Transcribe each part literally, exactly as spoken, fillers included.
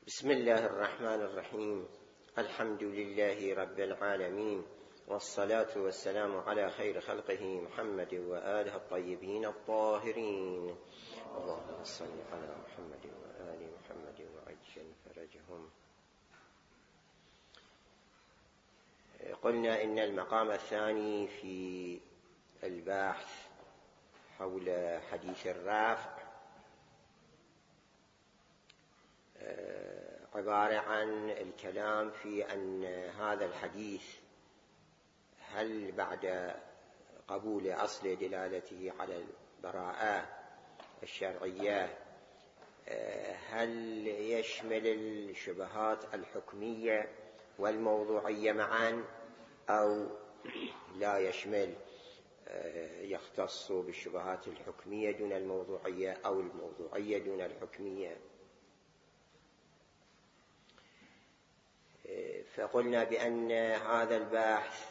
بسم الله الرحمن الرحيم. الحمد لله رب العالمين، والصلاة والسلام على خير خلقه محمد وآله الطيبين الطاهرين. اللهم صل على محمد وآل محمد وعجل فرجهم. قلنا إن المقام الثاني في البحث حول حديث الرافع عبارة عن الكلام في أن هذا الحديث هل بعد قبول أصل دلالته على البراءة الشرعية هل يشمل الشبهات الحكمية والموضوعية معا أو لا يشمل، يختص بالشبهات الحكمية دون الموضوعية أو الموضوعية دون الحكمية. فقلنا بأن هذا البحث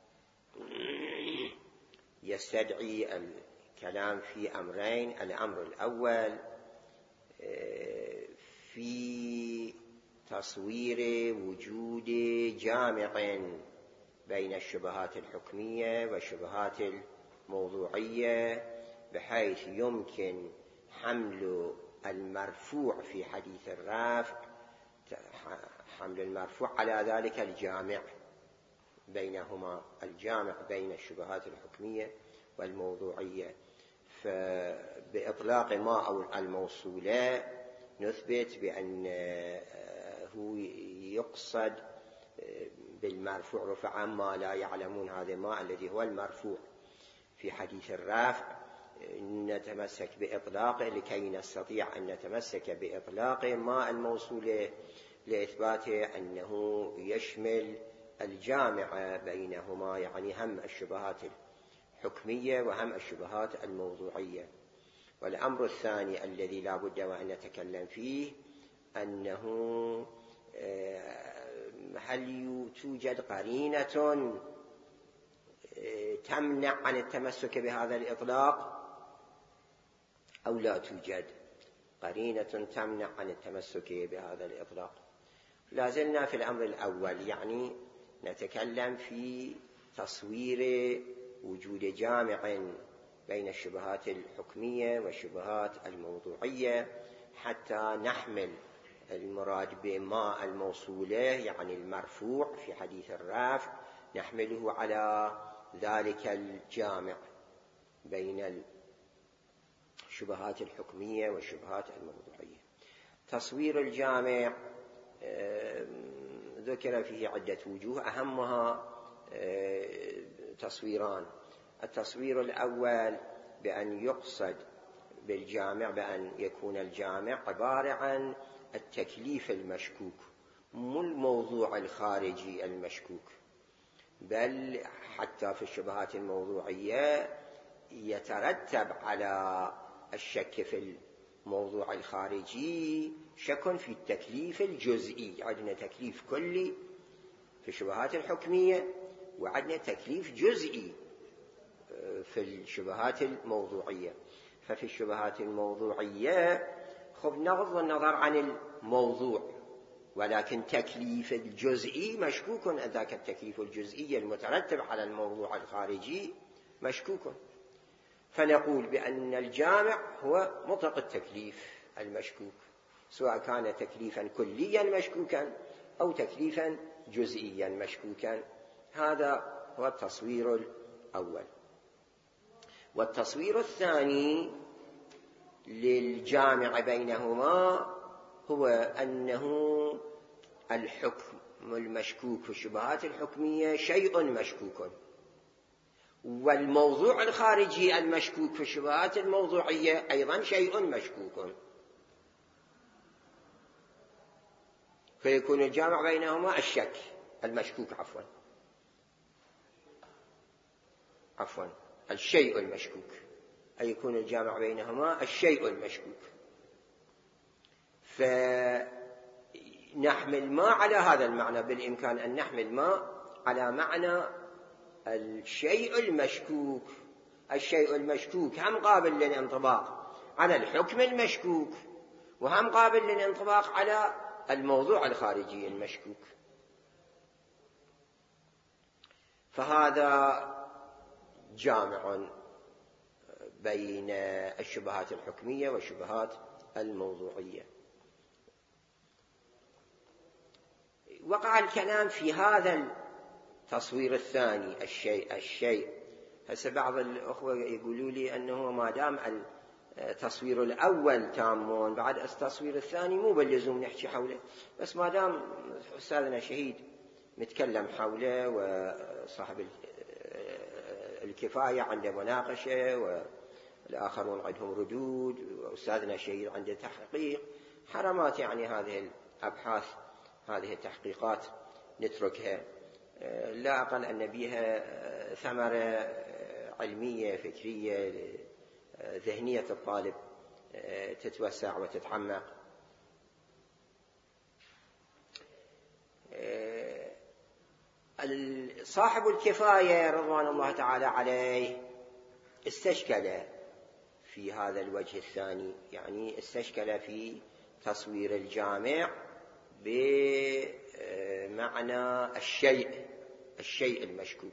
يستدعي الكلام في أمرين. الأمر الأول في تصوير وجود جامع بين الشبهات الحكمية والشبهات الموضوعية، بحيث يمكن حمل المرفوع في حديث الرافع حمل المرفوع على ذلك الجامع بينهما، الجامع بين الشبهات الحكمية والموضوعية. فبإطلاق ما أو الموصولة نثبت بأنه يقصد بالمرفوع رفعا ما لا يعلمون، هذا ما الذي هو المرفوع في حديث الرافع نتمسك بإطلاقه لكي نستطيع أن نتمسك بإطلاق ما الموصولة لإثبات أنه يشمل الجامع بينهما، يعني هم الشبهات الحكمية وهم الشبهات الموضوعية. والأمر الثاني الذي لا بد وأن نتكلم فيه أنه هل توجد قرينة تمنع عن التمسك بهذا الإطلاق أو لا توجد قرينة تمنع عن التمسك بهذا الإطلاق. لازلنا في الأمر الأول، يعني نتكلم في تصوير وجود جامع بين الشبهات الحكمية والشبهات الموضوعية حتى نحمل المراد بما الموصولة يعني المرفوع في حديث الرافع نحمله على ذلك الجامع بين الشبهات الحكمية والشبهات الموضوعية. تصوير الجامع ذكر فيه عدة وجوه، أهمها تصويران. التصوير الأول بأن يقصد بالجامع بأن يكون الجامع عبارة عن التكليف المشكوك، مو الموضوع الخارجي المشكوك، بل حتى في الشبهات الموضوعية يترتب على الشك في الموضوع الخارجي شك في التكليف الجزئي. عندنا تكليف كلي في الشبهات الحكمية وعندنا تكليف جزئي في الشبهات الموضوعية. ففي الشبهات الموضوعية خب نغض النظر عن الموضوع، ولكن تكليف الجزئي مشكوك، ذاك التكليف الجزئي المترتب على الموضوع الخارجي مشكوك. فنقول بأن الجامع هو مطلق التكليف المشكوك، سواء كان تكليفا كليا مشكوكا أو تكليفا جزئيا مشكوكا. هذا هو التصوير الأول. والتصوير الثاني للجامع بينهما هو أنه الحكم المشكوك في الشبهات الحكمية شيء مشكوك، والموضوع الخارجي المشكوك في الشبهات الموضوعية أيضا شيء مشكوك، فيكون الجامع بينهما الشك المشكوك عفوا عفوا الشيء المشكوك، أي يكون الجامع بينهما الشيء المشكوك. فنحمل ما على هذا المعنى، بالإمكان أن نحمل ما على معنى الشيء المشكوك. الشيء المشكوك هم قابل للانطباق على الحكم المشكوك، وهم قابل للانطباق على الموضوع الخارجي المشكوك. فهذا جامع بين الشبهات الحكمية والشبهات الموضوعية. وقع الكلام في هذا التصوير الثاني، الشيء الشيء هسه بعض الأخوة يقولوا لي أنه ما دام التصوير الأول تامون بعد التصوير الثاني مو باللزوم نحكي حوله، بس ما دام أستاذنا شهيد متكلم حوله وصاحب الكفاية عنده مناقشة والآخرون عندهم ردود وأستاذنا شهيد عنده تحقيق، حرمات يعني هذه الأبحاث هذه التحقيقات نتركها، لا أقل أن بها ثمرة علمية فكرية ذهنية الطالب تتوسع وتتعمق. صاحب الكفاية رضوان الله تعالى عليه استشكل في هذا الوجه الثاني، يعني استشكل في تصوير الجامع بمعنى الشيء الشيء المشكوك.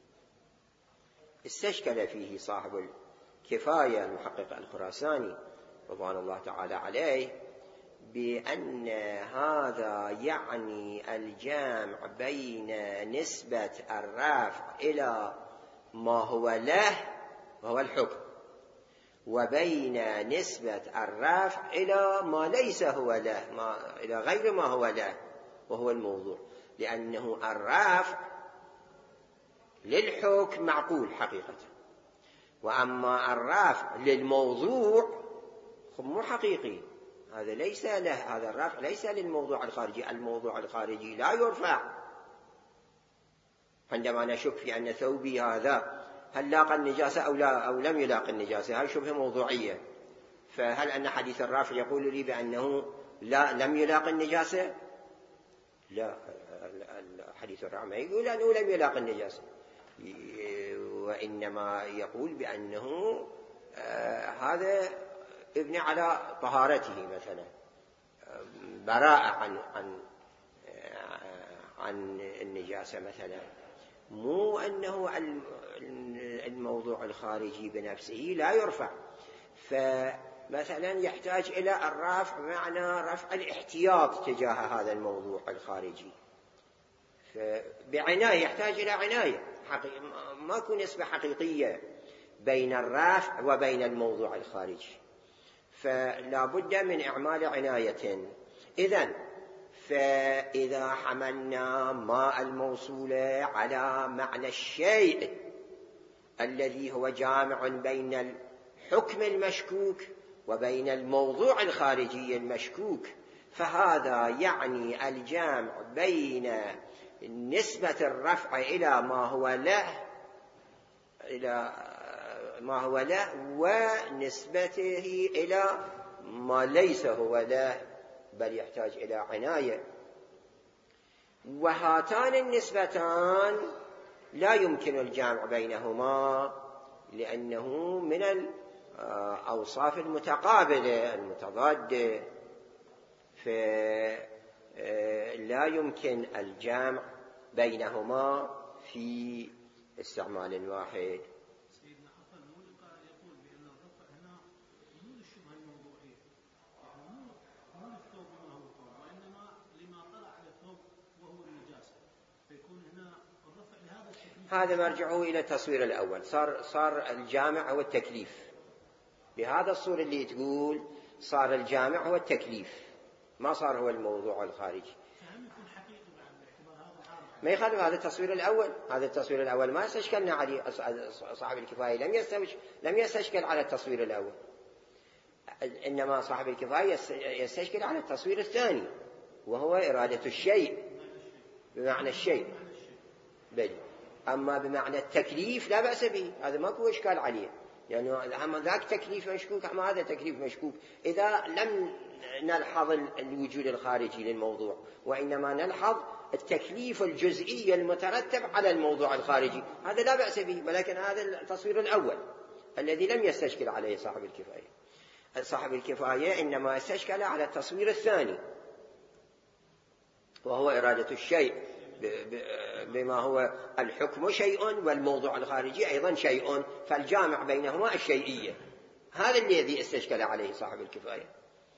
استشكل فيه صاحب الكفاية المحقق الخراساني رضوان الله تعالى عليه بأن هذا يعني الجمع بين نسبة الرافع إلى ما هو له وهو الحكم، وبين نسبة الرافع إلى ما ليس هو له، ما إلى غير ما هو له وهو الموضوع، لأنه الرافع للحكم معقول حقيقة، وأما الرافع للموضوع مو حقيقي، هذا ليس له، هذا الرافع ليس للموضوع الخارجي. الموضوع الخارجي لا يرفع. عندما نشك في أن ثوبي هذا هل لاقى النجاسة أو, لا أو لم يلاقي النجاسة، هذه شبهة موضوعية، فهل أن حديث الرافع يقول لي بأنه لا لم يلاقي النجاسة؟ لا، حديث الرافع يقول أنه لم يلاقي النجاسة، وإنما يقول بأنه آه هذا ابن على طهارته مثلا، براءة عن عن عن النجاسة مثلا، مو أنه الموضوع الخارجي بنفسه لا يرفع. فمثلا يحتاج إلى الرفع معنى رفع الاحتياط تجاه هذا الموضوع الخارجي، فبعناية يحتاج إلى عناية، ما يكون نسبة حقيقية بين الرفع وبين الموضوع الخارجي، فلا بد من إعمال عناية. إذن فإذا حملنا ما الموصول على معنى الشيء الذي هو جامع بين الحكم المشكوك وبين الموضوع الخارجي المشكوك، فهذا يعني الجامع بين نسبة الرفع إلى ما هو له إلى ما هو له ونسبته إلى ما ليس هو له، بل يحتاج إلى عناية. وهاتان النسبتان لا يمكن الجمع بينهما لأنه من الأوصاف المتقابلة المتضادة، فلا يمكن الجمع بينهما في استعمال واحد. سيدنا حسن مولقى يقول بأن الرفع هنا مو للشبهة الموضوعية، يعني مو مو للثوب ما هو الثوب، وإنما لما طلع على الثوب وهو النجاسة، فيكون هنا الرفع لهذا التكليف. هذا مرجعه إلى التصوير الأول، صار صار الجامع هو التكليف، بهذا الصورة اللي تقول صار الجامع هو التكليف، ما صار هو الموضوع الخارجي. ما يخالف هذا التصوير الأول، هذا التصوير الأول ما استشكلنا عليه، صاحب الكفاية لم يستوش لم يستشكل على التصوير الأول، إنما صاحب الكفاية يستشكل على التصوير الثاني وهو إرادة الشيء بمعنى الشيء بل، أما بمعنى التكليف لا بأس به، هذا ما هو إشكال عليه، يعني أما ذاك تكليف مشكوك أما هذا تكليف مشكوك إذا لم نلحظ الوجود الخارجي للموضوع، وإنما نلحظ التكليف الجزئي المترتب على الموضوع الخارجي، هذا لا بأس به، ولكن هذا التصوير الأول الذي لم يستشكل عليه صاحب الكفاية. صاحب الكفاية إنما استشكل على التصوير الثاني وهو إرادة الشيء بما هو الحكم شيء والموضوع الخارجي أيضا شيء، فالجامع بينهما الشيئية. هذا الذي استشكل عليه صاحب الكفاية.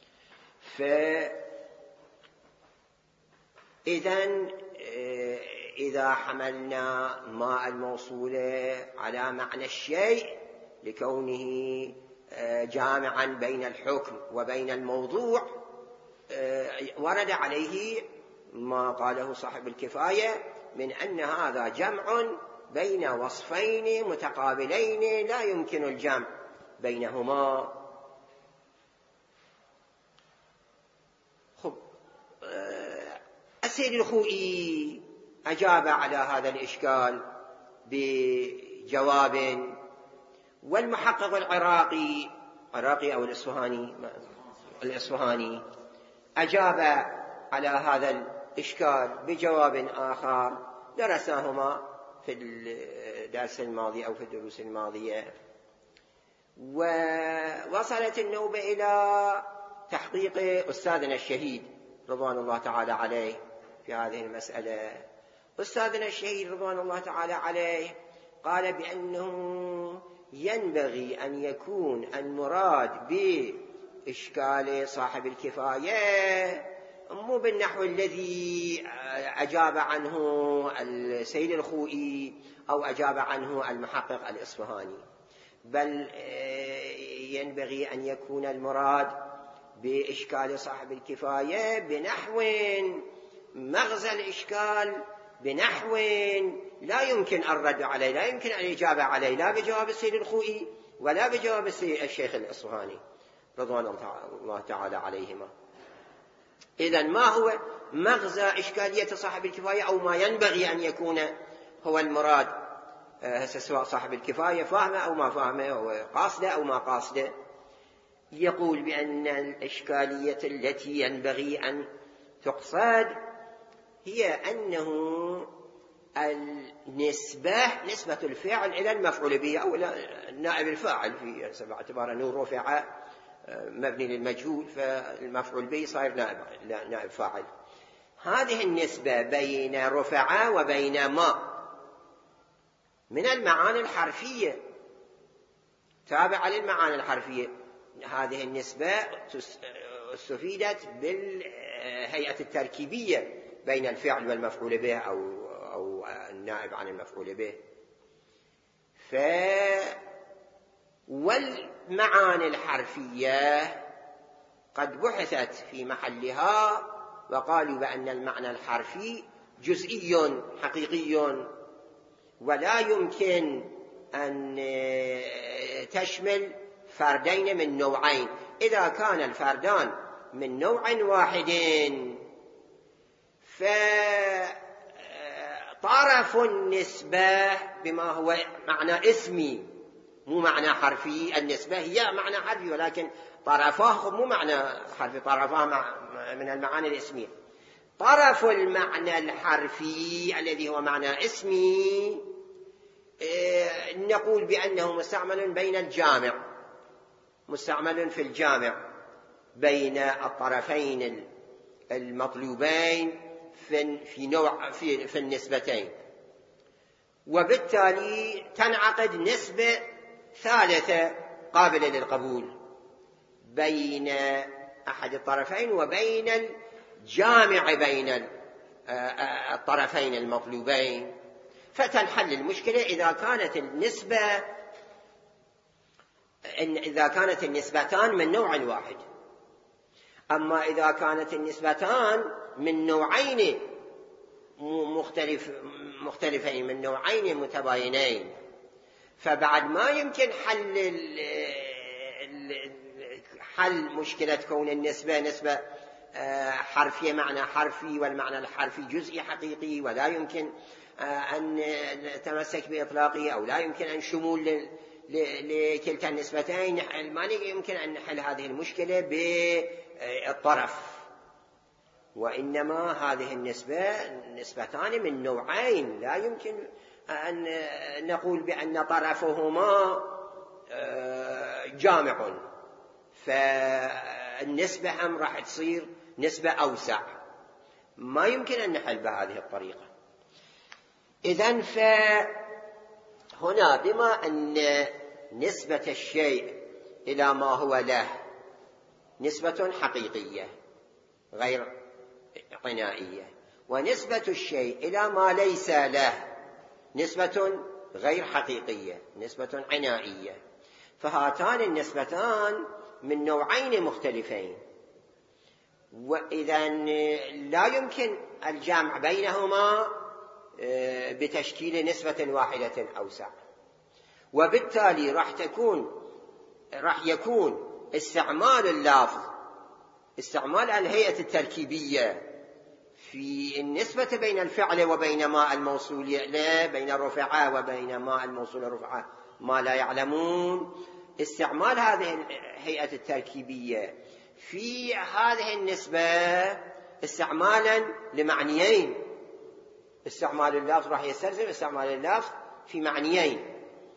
فإذن إذا حملنا ما الموصولة على معنى الشيء لكونه جامعا بين الحكم وبين الموضوع، ورد عليه ما قاله صاحب الكفاية من أن هذا جمع بين وصفين متقابلين لا يمكن الجمع بينهما. خب السيد الخوئي أجاب على هذا الإشكال بجواب، والمحقق العراقي العراقي أو الإصفهاني الإصفهاني أجاب على هذا الإشكال بجواب آخر درسناهما في الدرس الماضي أو في الدروس الماضية. ووصلت النوبة إلى تحقيق أستاذنا الشهيد رضوان الله تعالى عليه في هذه المسألة. أستاذنا الشهيد رضوان الله تعالى عليه قال بأنه ينبغي أن يكون المراد بإشكال صاحب الكفاية مو بالنحو الذي أجاب عنه السيد الخوئي أو أجاب عنه المحقق الإصفهاني، بل ينبغي أن يكون المراد بإشكال صاحب الكفاية بنحو مغزى الإشكال بنحو لا يمكن الرد عليه، لا يمكن الإجابة عليه، لا بجواب السيد الخوئي ولا بجواب الشيخ الإصفهاني رضوان الله تعالى عليهما. إذن ما هو مغزى إشكالية صاحب الكفاية أو ما ينبغي أن يكون هو المراد، سواء صاحب الكفاية فاهمه أو ما فاهمه، أو قاصده أو ما قاصده. يقول بأن الإشكالية التي ينبغي أن تقصد هي أنه النسبة نسبة الفعل إلى المفعول به أو إلى نائب الفاعل، في باعتبار أنه رفع مبني للمجهول فالمفعول به صار نائب, نائب فاعل. هذه النسبة بين رفع وبين ما من المعاني الحرفية تابعة للمعاني الحرفية. هذه النسبة استفيدت بالهيئة التركيبية بين الفعل والمفعول به أو, أو النائب عن المفعول به. ف والمعاني الحرفية قد بحثت في محلها وقالوا بأن المعنى الحرفي جزئي حقيقي ولا يمكن أن تشمل فردين من نوعين. إذا كان الفردان من نوع واحد فطرف النسبة بما هو معنى اسمي مو معنى حرفي. النسبة هي معنى حرفي ولكن طرفاه مو معنى حرفي، طرفاه من المعاني الاسمية. طرف المعنى الحرفي الذي هو معنى اسمي نقول بأنه مستعمل بين الجامع، مستعمل في الجامع بين الطرفين المطلوبين في نوع في, في النسبتين، وبالتالي تنعقد نسبة ثالثة قابلة للقبول بين أحد الطرفين وبين الجامع بين الطرفين المطلوبين، فتنحل المشكلة إذا كانت النسبة إذا كانت النسبتان من نوع واحد. أما إذا كانت النسبتان من نوعين مختلف مختلفين من نوعين متباينين فبعد ما يمكن حل حل مشكلة كون النسبة نسبة حرفية معنى حرفي والمعنى الحرفي جزئي حقيقي، ولا يمكن أن نتمسك بإطلاقه أو لا يمكن أن شمول لكلتا النسبتين. ما يمكن أن نحل هذه المشكلة بالطرف، وإنما هذه النسبة نسبتان من نوعين لا يمكن أن نقول بأن طرفهما جامع، فالنسبة هم راح تصير نسبة أوسع. ما يمكن أن نحل بهذه الطريقة. إذن فهنا بما أن نسبة الشيء إلى ما هو له نسبة حقيقية غير عنائية، ونسبة الشيء إلى ما ليس له نسبة غير حقيقية نسبة عنائية، فهاتان النسبتان من نوعين مختلفين، وإذا لا يمكن الجمع بينهما بتشكيل نسبة واحدة أوسع، وبالتالي راح تكون راح يكون استعمال اللفظ استعمال الهيئة التركيبية في النسبة بين الفعل وبين ما الموصول له، بين الرفعة وبين ما الموصول رفعة ما لا يعلمون، استعمال هذه الهيئة التركيبية في هذه النسبة استعمالا لمعنيين. استعمال اللفظ راح يستلزم استعمال اللفظ في معنيين،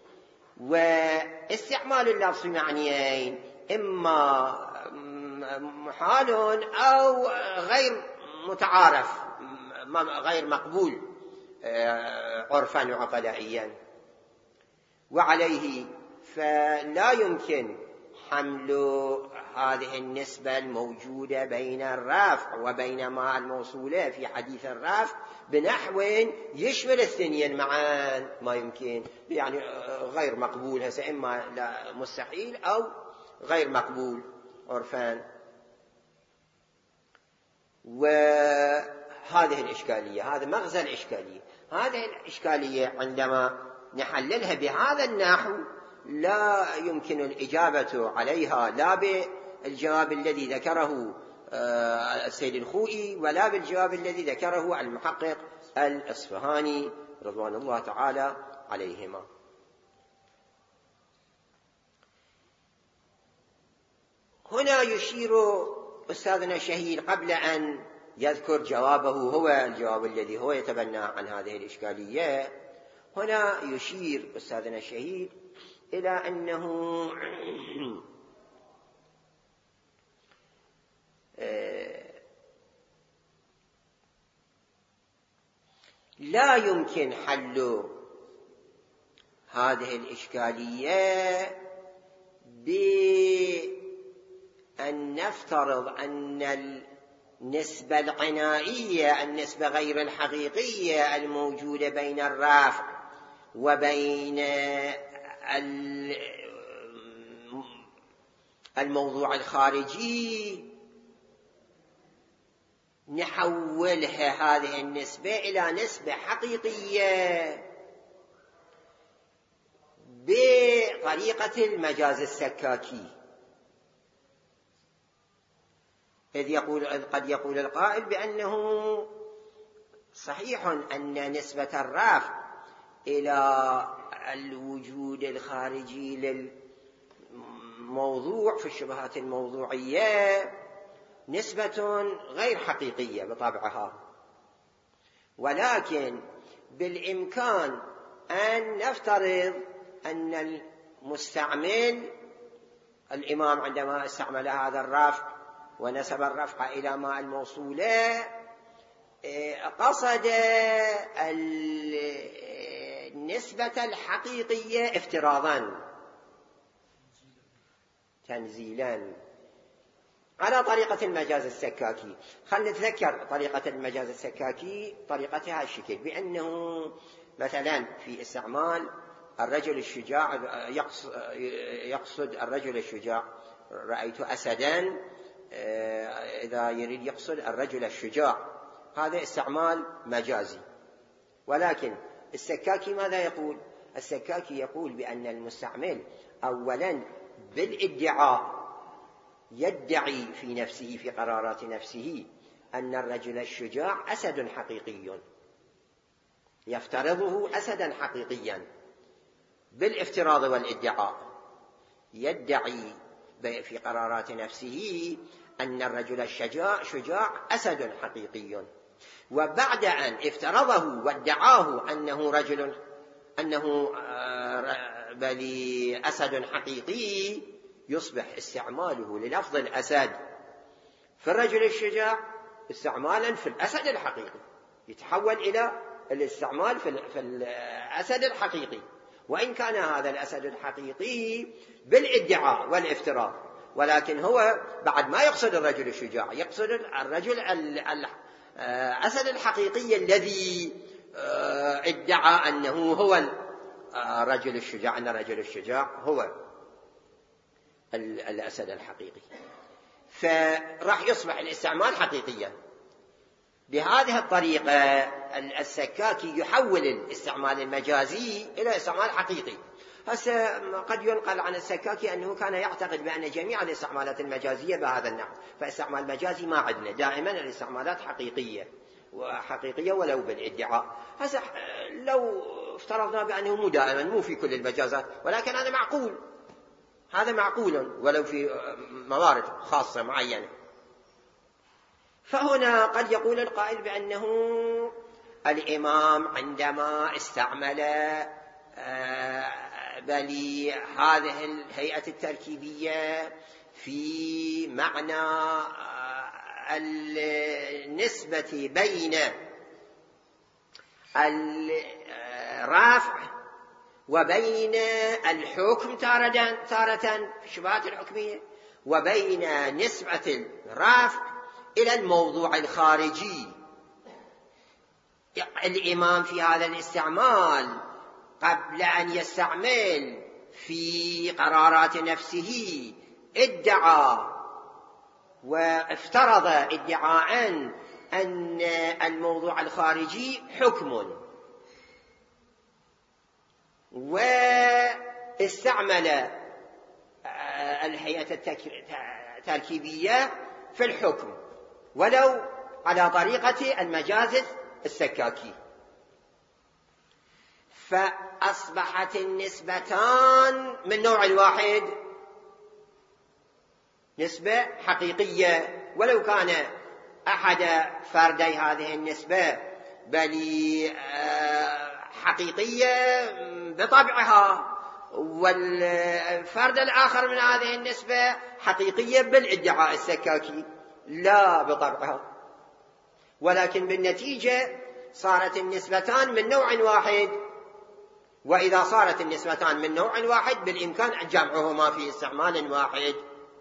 واستعمال اللفظ في معنيين إما محال أو غير متعارف غير مقبول عرفا وعقلائيا، وعليه فلا يمكن حمل هذه النسبة الموجودة بين الرفع وبين ما الموصولة في حديث الرفع بنحو يشمل الاثنين معا، ما يمكن، يعني غير مقبول، هسه إما لا مستحيل أو غير مقبول عرفان. وهذه الإشكالية، هذا مغزى الإشكالية. هذه الإشكالية عندما نحللها بهذا النحو لا يمكن الإجابة عليها لا بالجواب الذي ذكره السيد الخوئي ولا بالجواب الذي ذكره المحقق الأصفهاني رضوان الله تعالى عليهما. هنا يشير أستاذنا الشهيد قبل أن يذكر جوابه هو الجواب الذي هو يتبنى عن هذه الإشكالية، هنا يشير أستاذنا الشهيد إلى أنه لا يمكن حل هذه الإشكالية بأن نفترض أن النسبة العنائية، النسبة غير الحقيقية الموجودة بين الرافع وبين الموضوع الخارجي، نحولها هذه النسبة إلى نسبة حقيقية بطريقة المجاز السكاكي. إذ يقول إذ قد يقول القائل بأنه صحيح أن نسبة الرفع إلى الوجود الخارجي للموضوع في الشبهات الموضوعية نسبة غير حقيقية بطبعها، ولكن بالإمكان أن نفترض أن المستعمل الإمام عندما استعمل هذا الرفع ونسب الرفع إلى ما الموصولة قصد النسبة الحقيقية افتراضا تنزيلا على طريقة المجاز السكاكي. خلنا نتذكر طريقة المجاز السكاكي، طريقتها الشكل بأنه مثلا في استعمال الرجل الشجاع، يقصد الرجل الشجاع، رأيت أسدا، إذا يريد يقصد الرجل الشجاع، هذا استعمال مجازي. ولكن السكاكي ماذا يقول؟ السكاكي يقول بأن المستعمل أولا بالادعاء يدعي في نفسه في قرارات نفسه أن الرجل الشجاع أسد حقيقي، يفترضه أسدا حقيقيا بالافتراض والادعاء، يدعي في قرارات نفسه أن الرجل الشجاع شجاع أسد حقيقي، وبعد أن افترضه وادعاه أنه رجل أنه بل أسد حقيقي، يصبح استعماله للفظ الأسد في الرجل الشجاع استعمالا في الأسد الحقيقي، يتحول إلى الاستعمال في الأسد الحقيقي، وإن كان هذا الأسد الحقيقي بالادعاء والافتراء، ولكن هو بعد ما يقصد الرجل الشجاع، يقصد الرجل الأسد الحقيقي الذي ادعى أنه هو الرجل الشجاع، أن الرجل الشجاع هو الأسد الحقيقي، فراح يصبح الاستعمال حقيقيا. بهذه الطريقة السكاكي يحول الاستعمال المجازي إلى استعمال حقيقي. هسه قد ينقل عن السكاكي أنه كان يعتقد بأن جميع الاستعمالات المجازية بهذا النحو، فاستعمال مجازي ما عندنا، دائما الاستعمالات حقيقية وحقيقية ولو بالادعاء. هسه لو افترضنا بأنه مو دائما، مو في كل المجازات، ولكن هذا معقول، هذا معقول ولو في موارد خاصة معينة. فهنا قد يقول القائل بأنه الإمام عندما استعمل بل هذه الهيئة التركيبية في معنى النسبة بين الرافع وبين الحكم تارة تارة في الشبهات الحكمية، وبين نسبة الرافع إلى الموضوع الخارجي. الإمام في هذا الاستعمال قبل أن يستعمل في قرارات نفسه ادعى وافترض ادعاء أن الموضوع الخارجي حكم، واستعمل الهيئة التركيبية في الحكم ولو على طريقة المجاز السكاكي، فأصبحت النسبتان من نوع واحد، نسبة حقيقية ولو كان أحد فردي هذه النسبة بل حقيقية بطبعها، والفرد الآخر من هذه النسبة حقيقية بالادعاء السكاكي لا بطبعها، ولكن بالنتيجة صارت النسبتان من نوع واحد. وإذا صارت النسبتان من نوع واحد بالإمكان جمعهما في استعمال واحد.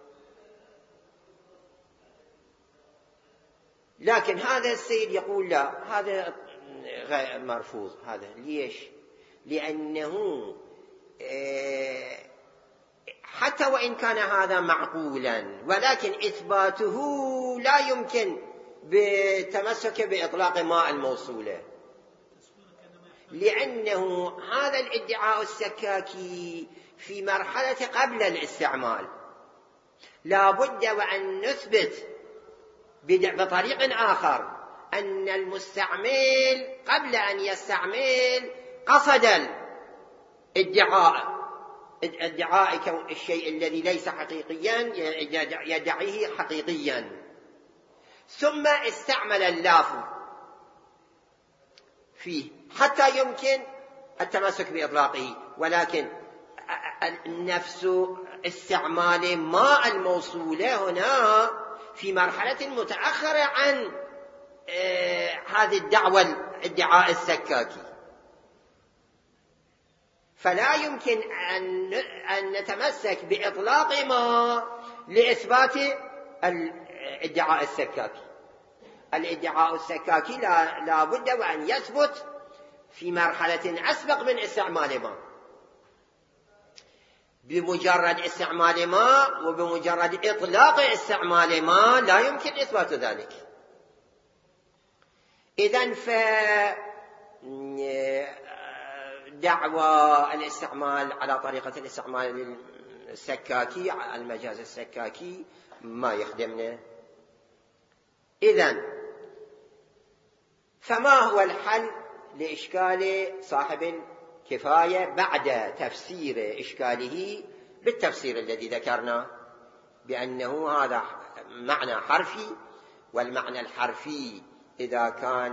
لكن هذا السيد يقول لا، هذا غير مرفوض. هذا ليش؟ لأنه حتى وإن كان هذا معقولا، ولكن إثباته لا يمكن بالتمسك بإطلاق ماء الموصولة، لأنه هذا الادعاء السكاكي في مرحلة قبل الاستعمال لا بد وأن نثبت بطريق آخر أن المستعمل قبل أن يستعمل قصد الادعاء ادعاء الشيء الذي ليس حقيقيا يدعيه حقيقيا، ثم استعمل اللافظ فيه حتى يمكن التمسك بإطلاقه. ولكن نفس استعمال ماء الموصولة هنا في مرحلة متأخرة عن هذه الدعوة الادعاء السكاكي، فلا يمكن أن نتمسك بإطلاق ما لإثبات الادعاء السكاكي. الادعاء السكاكي لا, لا بد وأن يثبت في مرحلة أسبق من استعمال ما. بمجرد استعمال ما وبمجرد إطلاق استعمال ما لا يمكن إثبات ذلك. إذن فدعوى الاستعمال على طريقة الاستعمال السكاكي المجاز السكاكي ما يخدمنا. إذن فما هو الحل لإشكال صاحب الكفاية بعد تفسير إشكاله بالتفسير الذي ذكرنا بأنه هذا معنى حرفي، والمعنى الحرفي إذا كان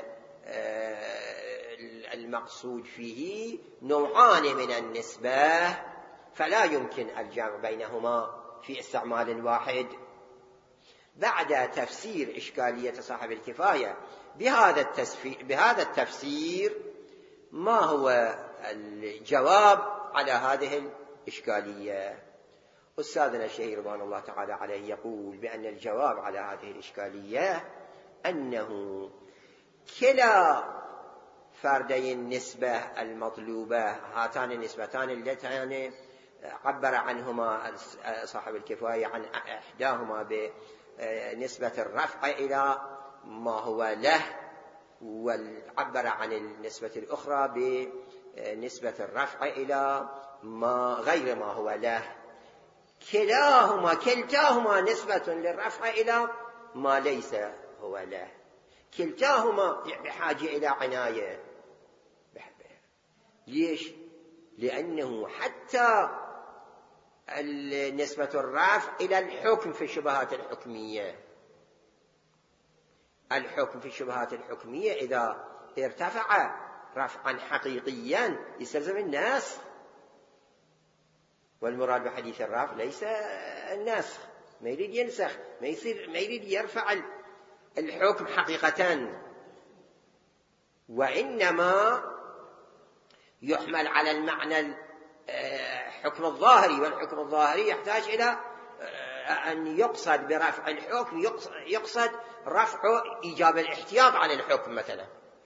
المقصود فيه نوعان من النسبة فلا يمكن الجمع بينهما في استعمال واحد. بعد تفسير إشكالية صاحب الكفاية بهذا بهذا التفسير ما هو الجواب على هذه الإشكالية. أستاذنا الشهير رضوان الله تعالى عليه يقول بأن الجواب على هذه الإشكالية أنه كلا فردي النسبة المطلوبة، هاتان النسبتان اللتان عبر عنهما صاحب الكفاية عن إحداهما بنسبة الرفع إلى ما هو له، وعبر عن النسبة الأخرى بنسبة الرفع إلى ما غير ما هو له، كلاهما كلتاهما نسبة للرفع إلى ما ليس هو له، كلتاهما بحاجة إلى عناية. ليش؟ لأنه حتى نسبة الرفع إلى الحكم في الشبهات الحكمية، الحكم في الشبهات الحكمية إذا ارتفع رفعا حقيقيا يستلزم النسخ، والمراد بحديث الرفع ليس النسخ، ما يريد ينسخ، ما يصير ما يريد يرفع الحكم حقيقة، وإنما يحمل على المعنى الحكم الظاهري، والحكم الظاهري يحتاج إلى أن يقصد برفع الحكم يقصد رفع إيجاب الاحتياط عن الحكم مثلا،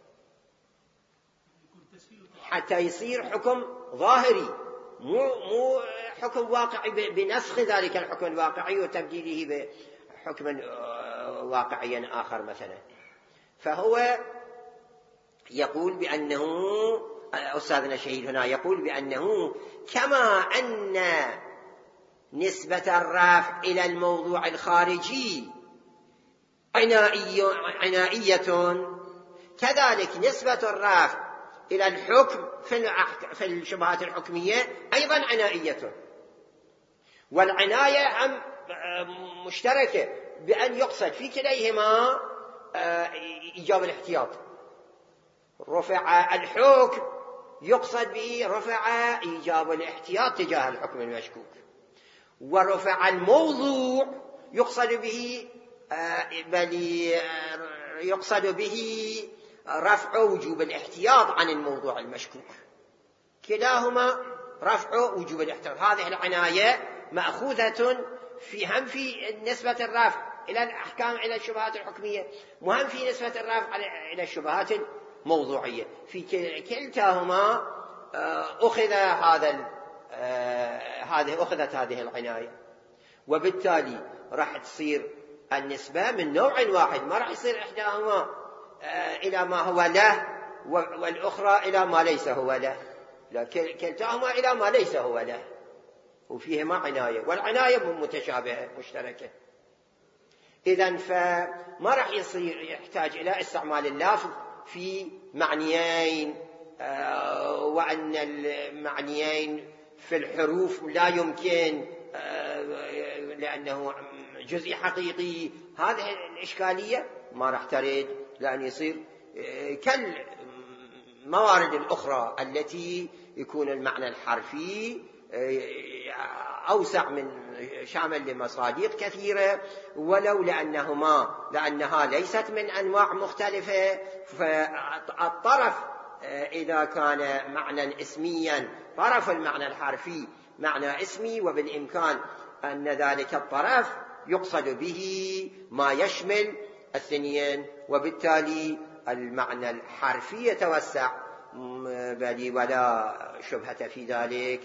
حتى يصير حكم ظاهري مو مو حكم واقعي بنسخ ذلك الحكم الواقعي وتبديله بحكم واقعي آخر مثلا. فهو يقول بأنه أستاذنا الشهيد هنا يقول بأنه كما أن نسبة الرفع إلى الموضوع الخارجي عنائية، كذلك نسبة الرفع إلى الحكم في الشبهات الحكمية أيضا عنائية، والعناية مشتركة بأن يقصد في كليهما إيجاب الاحتياط. رفع الحكم يقصد به رفع إيجاب الاحتياط تجاه الحكم المشكوك، ورفع الموضوع يقصد به بل يقصد به رفع وجوب الاحتياط عن الموضوع المشكوك، كلاهما رفع وجوب الاحتياط. هذه العناية مأخوذة في هم في نسبة الرفع إلى الأحكام إلى الشبهات الحكمية، وهم في نسبة الرفع إلى الشبهات الموضوعية، في كلتاهما أخذ هذا هذه أخذت هذه العناية، وبالتالي راح تصير النسبة من نوع واحد، ما راح يصير إحداهما إلى ما هو له والأخرى إلى ما ليس هو له، لا كلتاهما إلى ما ليس هو له، وفيهما عناية، والعناية متشابهة مشتركة. إذن فما راح يصير يحتاج إلى استعمال اللفظ في معنيين، وأن المعنيين في الحروف لا يمكن لأنه جزء حقيقي. هذه الإشكالية ما راح ترد، لأن يصير كالموارد الأخرى التي يكون المعنى الحرفي أوسع من شامل لمصادق كثيرة، ولو لأنهما لأنها ليست من أنواع مختلفة، فالطرف إذا كان معنى اسميا طرف المعنى الحرفي معنى اسمي، وبالإمكان أن ذلك الطرف يقصد به ما يشمل الثنين، وبالتالي المعنى الحرفي يتوسع بل ولا شبهة في ذلك.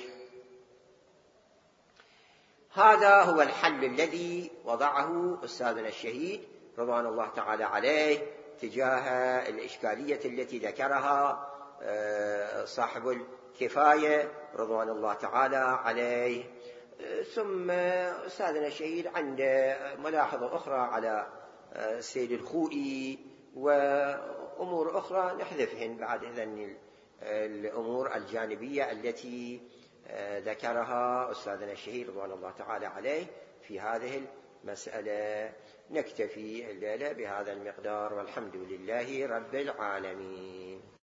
هذا هو الحل الذي وضعه أستاذنا الشهيد رضوان الله تعالى عليه تجاه الإشكالية التي ذكرها صاحب الكفاية رضوان الله تعالى عليه. ثم أستاذنا الشهيد عنده ملاحظة أخرى على السيد الخوئي وأمور أخرى نحذفهن بعد إذن الأمور الجانبية التي ذكرها أستاذنا الشهيد رضوان الله تعالى عليه في هذه المسألة. نكتفي الليلة بهذا المقدار، والحمد لله رب العالمين.